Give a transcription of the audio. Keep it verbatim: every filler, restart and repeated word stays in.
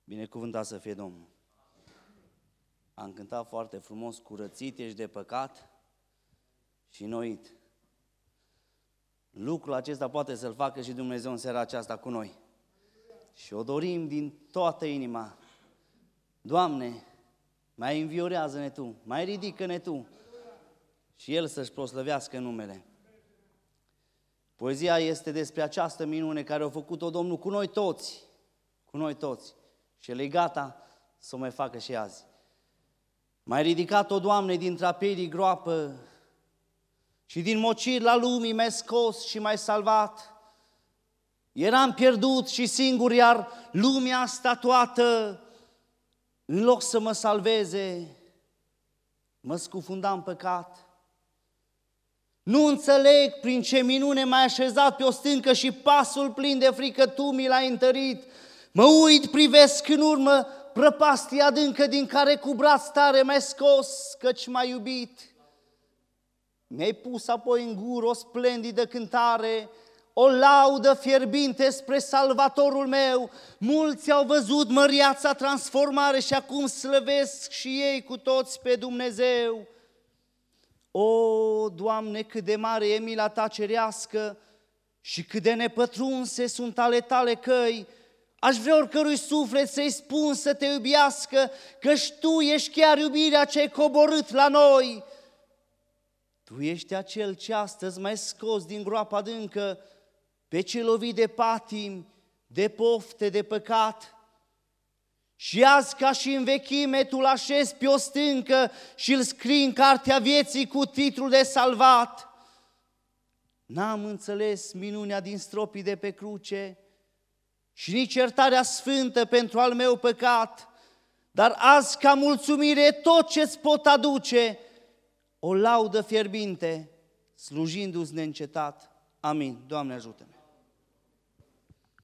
Binecuvântat să fie Domnul. Am cântat foarte frumos, curățit ești de păcat și înnoit. Lucrul acesta poate să-l facă și Dumnezeu în seara aceasta cu noi. Și o dorim din toată inima. Doamne, mai înviorează-ne Tu, mai ridică-ne Tu și El să-și proslăvească numele. Poezia este despre această minune care a făcut-o Domnul cu noi toți, cu noi toți. Și El e gata să o mai facă și azi. M-ai ridicat-o, Doamne, din traperii groapă și din mociri la lumii m-ai scos și m-ai salvat. Eram pierdut și singur, iar lumea asta toată, în loc să mă salveze, mă scufunda în păcat. Nu înțeleg prin ce minune m-ai așezat pe o stâncă și pasul plin de frică Tu mi l-ai întărit. Mă uit, privesc în urmă prăpastia adâncă din care cu braț tare m-ai scos, căci m-ai iubit. Mi-ai pus apoi în gură o splendidă cântare, o laudă fierbinte spre Salvatorul meu. Mulți au văzut măriața transformare și acum slăvesc și ei cu toți pe Dumnezeu. O, Doamne, cât de mare e mila Ta cerească și cât de nepătrunse sunt ale Tale căi. Aș vrea oricărui suflet să-i spun să Te iubească, căci Tu ești chiar iubirea ce-ai coborât la noi. Tu ești acel ce astăzi m-ai scos din groapa adâncă, pe ce lovit de patimi, de pofte, de păcat. Și azi, ca și în vechime, Tu-l așezi pe o stâncă și îl scrii în cartea vieții cu titlul de salvat. N-am înțeles minunea din stropii de pe cruce și nici iertarea sfântă pentru al meu păcat, dar azi, ca mulțumire, tot ce-ți pot aduce, o laudă fierbinte, slujindu-ți neîncetat. Amin. Doamne, ajută-ne!